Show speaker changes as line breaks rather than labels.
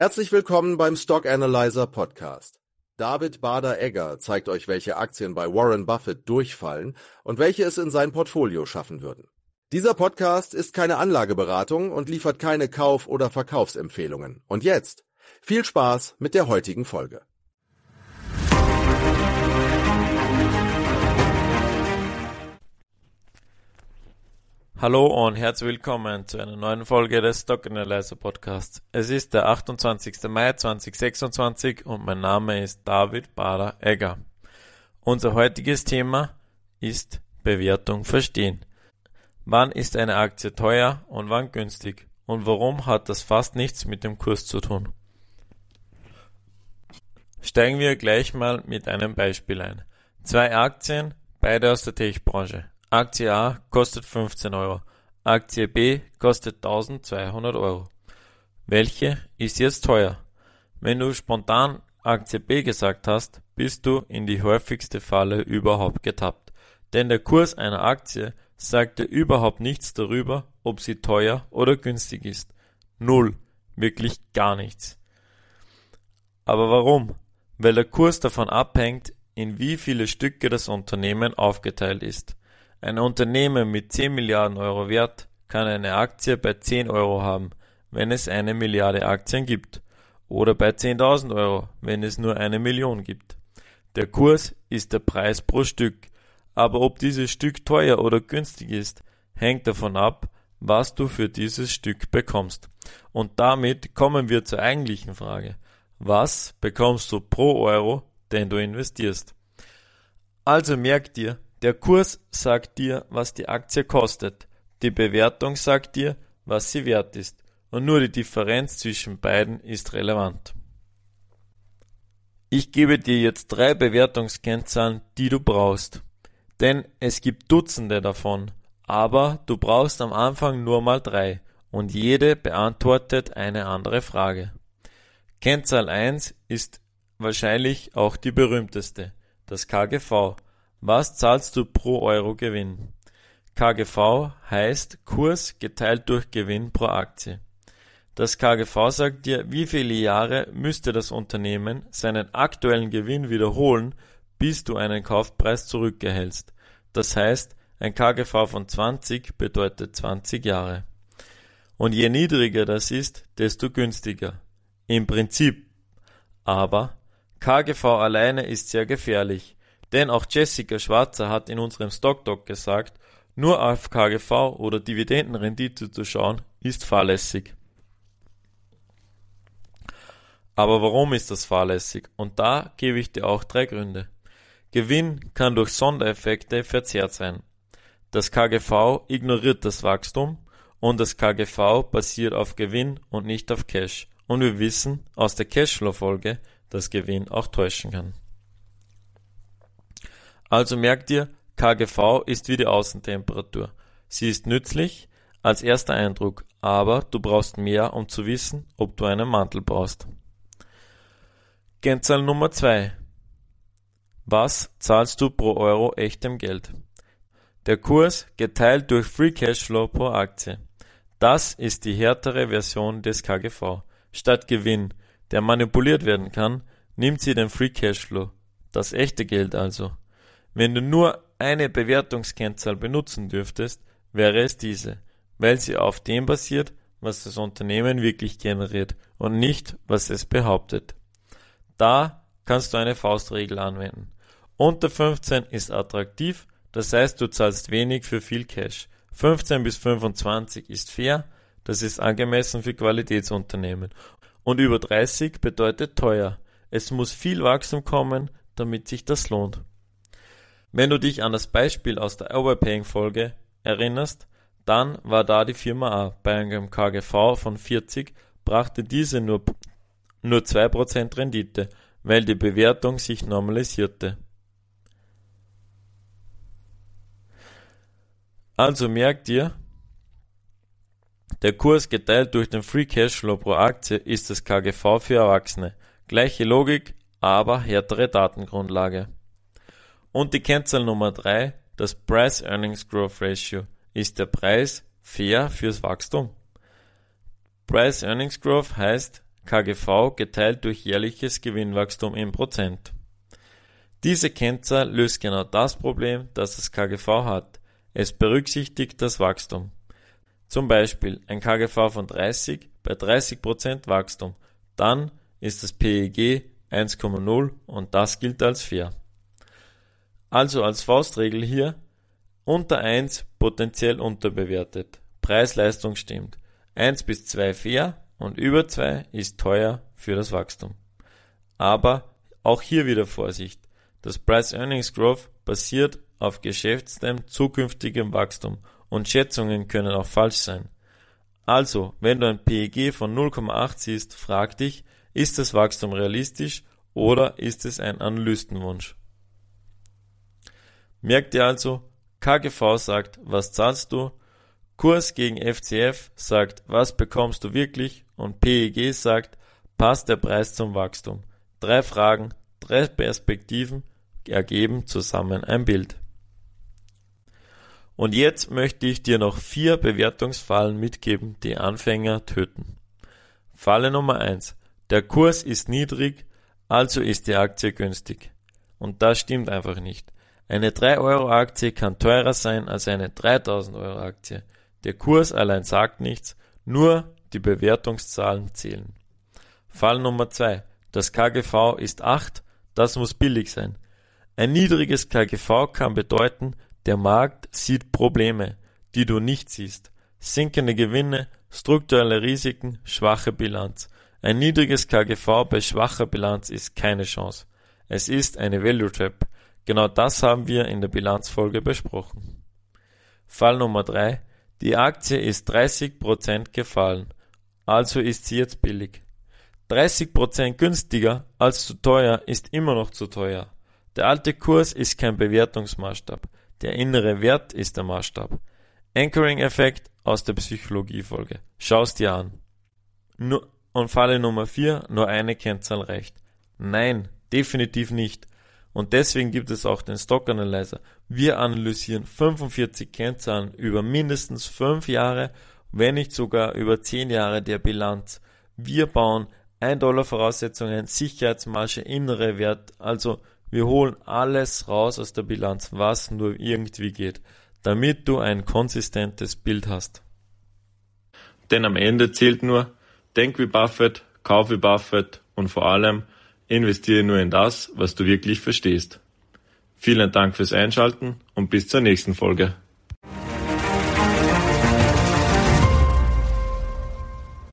Herzlich willkommen beim Stock Analyzer Podcast. David Bader-Egger zeigt euch, welche Aktien bei Warren Buffett durchfallen und welche es in sein Portfolio schaffen würden. Dieser Podcast ist keine Anlageberatung und liefert keine Kauf- oder Verkaufsempfehlungen. Und jetzt viel Spaß mit der heutigen Folge.
Hallo und herzlich willkommen zu einer neuen Folge des Stock Analyzer Podcasts. Es ist der 28. Mai 2026 und mein Name ist David Bader-Egger. Unser heutiges Thema ist Bewertung verstehen. Wann ist eine Aktie teuer und wann günstig? Und warum hat das fast nichts mit dem Kurs zu tun? Steigen wir gleich mal mit einem Beispiel ein. Zwei Aktien, beide aus der Tech-Branche. Aktie A kostet 15 Euro, Aktie B kostet 1200 Euro. Welche ist jetzt teuer? Wenn du spontan Aktie B gesagt hast, bist du in die häufigste Falle überhaupt getappt. Denn der Kurs einer Aktie sagt dir überhaupt nichts darüber, ob sie teuer oder günstig ist. Null, wirklich gar nichts. Aber warum? Weil der Kurs davon abhängt, in wie viele Stücke das Unternehmen aufgeteilt ist. Ein Unternehmen mit 10 Milliarden Euro Wert kann eine Aktie bei 10 Euro haben, wenn es 1 Milliarde Aktien gibt, oder bei 10.000 Euro, wenn es nur 1 Million gibt. Der Kurs ist der Preis pro Stück, aber ob dieses Stück teuer oder günstig ist, hängt davon ab, was du für dieses Stück bekommst. Und damit kommen wir zur eigentlichen Frage. Was bekommst du pro Euro, den du investierst? Also merk dir, der Kurs sagt dir, was die Aktie kostet. Die Bewertung sagt dir, was sie wert ist. Und nur die Differenz zwischen beiden ist relevant. Ich gebe dir jetzt 3 Bewertungskennzahlen, die du brauchst. Denn es gibt Dutzende davon. Aber du brauchst am Anfang nur mal 3. Und jede beantwortet eine andere Frage. Kennzahl 1 ist wahrscheinlich auch die berühmteste. Das KGV. Was zahlst du pro Euro Gewinn? KGV heißt Kurs geteilt durch Gewinn pro Aktie. Das KGV sagt dir, wie viele Jahre müsste das Unternehmen seinen aktuellen Gewinn wiederholen, bis du einen Kaufpreis zurückerhältst. Das heißt, ein KGV von 20 bedeutet 20 Jahre. Und je niedriger das ist, desto günstiger. Im Prinzip. Aber KGV alleine ist sehr gefährlich. Denn auch Jessica Schwarzer hat in unserem Stock-Doc gesagt, nur auf KGV oder Dividendenrendite zu schauen, ist fahrlässig. Aber warum ist das fahrlässig? Und da gebe ich dir auch 3 Gründe. Gewinn kann durch Sondereffekte verzerrt sein. Das KGV ignoriert das Wachstum und das KGV basiert auf Gewinn und nicht auf Cash. Und wir wissen aus der Cashflow-Folge, dass Gewinn auch täuschen kann. Also merk dir, KGV ist wie die Außentemperatur. Sie ist nützlich als erster Eindruck, aber du brauchst mehr, um zu wissen, ob du einen Mantel brauchst. Kennzahl Nummer 2. Was zahlst du pro Euro echtem Geld? Der Kurs geteilt durch Free Cashflow pro Aktie. Das ist die härtere Version des KGV. Statt Gewinn, der manipuliert werden kann, nimmt sie den Free Cashflow, das echte Geld also. Wenn du nur eine Bewertungskennzahl benutzen dürftest, wäre es diese, weil sie auf dem basiert, was das Unternehmen wirklich generiert und nicht, was es behauptet. Da kannst du eine Faustregel anwenden. Unter 15 ist attraktiv, das heißt, du zahlst wenig für viel Cash. 15 bis 25 ist fair, das ist angemessen für Qualitätsunternehmen. Und über 30 bedeutet teuer. Es muss viel Wachstum kommen, damit sich das lohnt. Wenn du dich an das Beispiel aus der Overpaying-Folge erinnerst, dann war da die Firma A. Bei einem KGV von 40 brachte diese nur 2% Rendite, weil die Bewertung sich normalisierte. Also merkt ihr, der Kurs geteilt durch den Free Cashflow pro Aktie ist das KGV für Erwachsene. Gleiche Logik, aber härtere Datengrundlage. Und die Kennzahl Nummer 3, das Price-Earnings-Growth-Ratio, ist der Preis fair fürs Wachstum? Price-Earnings-Growth heißt, KGV geteilt durch jährliches Gewinnwachstum in Prozent. Diese Kennzahl löst genau das Problem, das das KGV hat. Es berücksichtigt das Wachstum. Zum Beispiel ein KGV von 30 bei 30% Wachstum. Dann ist das PEG 1,0 und das gilt als fair. Also als Faustregel hier, unter 1 potenziell unterbewertet. Preis-Leistung stimmt. 1 bis 2 fair und über 2 ist teuer für das Wachstum. Aber auch hier wieder Vorsicht. Das Price-Earnings-Growth basiert auf geschäfttem zukünftigem Wachstum und Schätzungen können auch falsch sein. Also, wenn du ein PEG von 0,8 siehst, frag dich, ist das Wachstum realistisch oder ist es ein Analystenwunsch? Merkt ihr also, KGV sagt, was zahlst du, Kurs gegen FCF sagt, was bekommst du wirklich und PEG sagt, passt der Preis zum Wachstum. 3 Fragen, 3 Perspektiven ergeben zusammen ein Bild. Und jetzt möchte ich dir noch 4 Bewertungsfallen mitgeben, die Anfänger töten. Falle Nummer 1. Der Kurs ist niedrig, also ist die Aktie günstig. Und das stimmt einfach nicht. Eine 3-Euro-Aktie kann teurer sein als eine 3.000-Euro-Aktie. Der Kurs allein sagt nichts, nur die Bewertungszahlen zählen. Fall Nummer 2. Das KGV ist 8, das muss billig sein. Ein niedriges KGV kann bedeuten, der Markt sieht Probleme, die du nicht siehst. Sinkende Gewinne, strukturelle Risiken, schwache Bilanz. Ein niedriges KGV bei schwacher Bilanz ist keine Chance. Es ist eine Value Trap. Genau das haben wir in der Bilanzfolge besprochen. Fall Nummer 3. Die Aktie ist 30% gefallen, also ist sie jetzt billig. 30% günstiger als zu teuer ist immer noch zu teuer. Der alte Kurs ist kein Bewertungsmaßstab. Der innere Wert ist der Maßstab. Anchoring-Effekt aus der Psychologiefolge. Schau's dir an. Und Falle Nummer 4, nur eine Kennzahl reicht. Nein, definitiv nicht. Und deswegen gibt es auch den Stock Analyzer. Wir analysieren 45 Kennzahlen über mindestens 5 Jahre, wenn nicht sogar über 10 Jahre der Bilanz. Wir bauen $1 Voraussetzungen, Sicherheitsmarge, innere Wert, also wir holen alles raus aus der Bilanz, was nur irgendwie geht, damit du ein konsistentes Bild hast. Denn am Ende zählt nur, denk wie Buffett, kauf wie Buffett und vor allem investiere nur in das, was du wirklich verstehst. Vielen Dank fürs Einschalten und bis zur nächsten Folge.